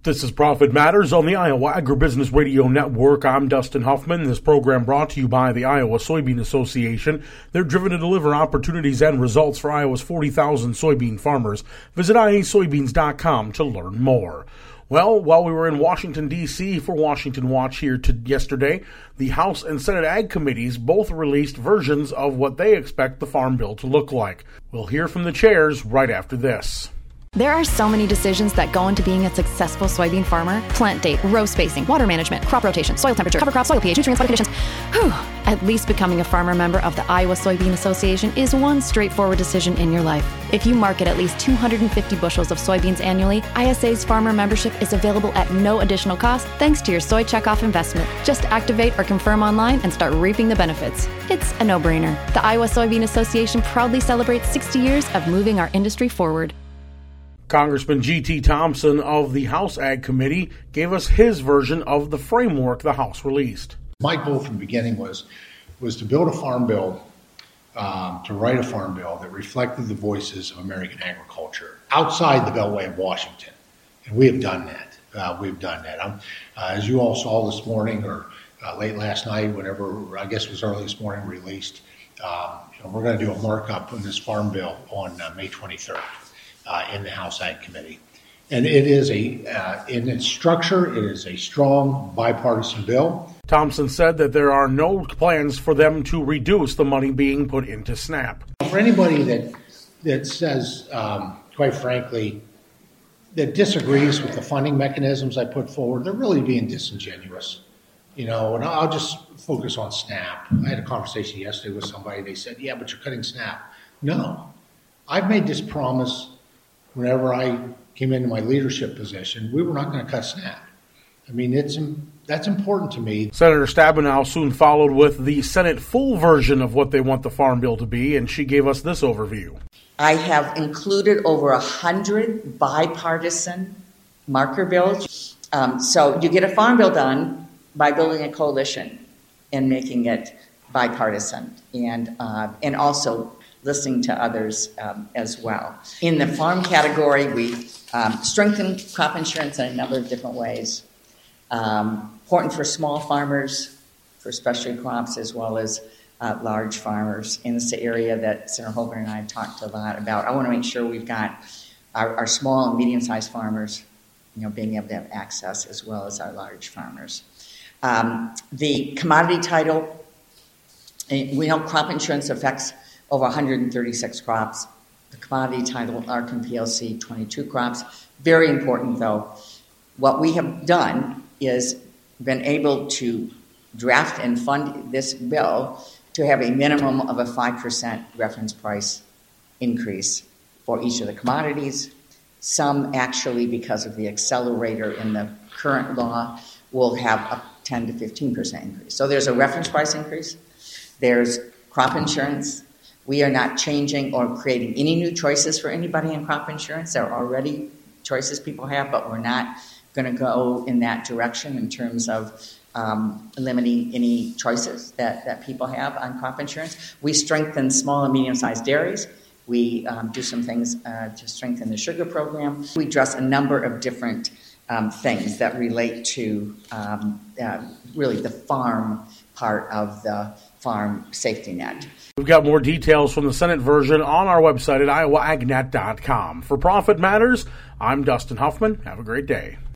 This is Profit Matters on the Iowa Agribusiness Radio Network. I'm Dustin Huffman. This program brought to you by the Iowa Soybean Association. They're driven to deliver opportunities and results for Iowa's 40,000 soybean farmers. Visit iasoybeans.com to learn more. Well, while we were in Washington, D.C. for Washington Watch here yesterday, the House and Senate Ag Committees both released versions of what they expect the Farm Bill to look like. We'll hear from the chairs right after this. There are so many decisions that go into being a successful soybean farmer. Plant date, row spacing, water management, crop rotation, soil temperature, cover crop, soil pH, nutrients, weather conditions. Whew. At least becoming a farmer member of the Iowa Soybean Association is one straightforward decision in your life. If you market at least 250 bushels of soybeans annually, ISA's farmer membership is available at no additional cost thanks to your soy checkoff investment. Just activate or confirm online and start reaping the benefits. It's a no-brainer. The Iowa Soybean Association proudly celebrates 60 years of moving our industry forward. Congressman G.T. Thompson of the House Ag Committee gave us his version of the framework the House released. My goal from the beginning was to build a farm bill, to write a farm bill that reflected the voices of American agriculture outside the Beltway of Washington. And we have done that. As you all saw this morning or late last night, whenever I guess it was early this morning released, we're going to do a markup on this farm bill on May 23rd. In the House Ag Committee. And it is in its structure, it is a strong bipartisan bill. Thompson said that there are no plans for them to reduce the money being put into SNAP. For anybody that says, quite frankly, that disagrees with the funding mechanisms I put forward, they're really being disingenuous. And I'll just focus on SNAP. I had a conversation yesterday with somebody, they said, yeah, but you're cutting SNAP. No, I've made this promise. Whenever I came into my leadership position, we were not going to cut SNAP. I mean, that's important to me. Senator Stabenow soon followed with the Senate full version of what they want the Farm Bill to be, and she gave us this overview. I have included over 100 bipartisan marker bills. So you get a Farm Bill done by building a coalition and making it bipartisan, and also listening to others as well. In the farm category, we strengthen crop insurance in a number of different ways. Important for small farmers, for specialty crops, as well as large farmers. And it's the area that Senator Hogan and I have talked a lot about. I want to make sure we've got our small and medium-sized farmers, being able to have access, as well as our large farmers. The commodity title, we know crop insurance affects over 136 crops. The commodity title, Arkin PLC, 22 crops. Very important, though. What we have done is been able to draft and fund this bill to have a minimum of a 5% reference price increase for each of the commodities. Some actually, because of the accelerator in the current law, will have a 10 to 15% increase. So there's a reference price increase. There's crop insurance. We are not changing or creating any new choices for anybody in crop insurance. There are already choices people have, but we're not going to go in that direction in terms of limiting any choices that people have on crop insurance. We strengthen small and medium-sized dairies. We do some things to strengthen the sugar program. We address a number of different things that relate to really the farm part of the farm safety net. We've got more details from the Senate version on our website at iowaagnet.com. For Profit Matters, I'm Dustin Huffman. Have a great day.